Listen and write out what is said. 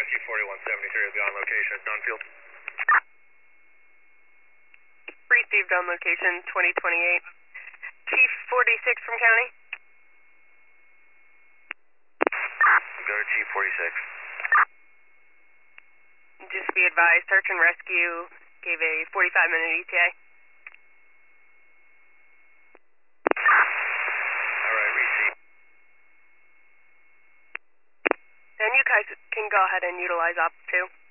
Chief 4173 will be on location at Dunfield. Received on location 2028. Chief 46 from county. Go to Chief 46. Just be advised, search and rescue gave a 45-minute ETA. Alright, received. Then you guys can go ahead and utilize Op 2.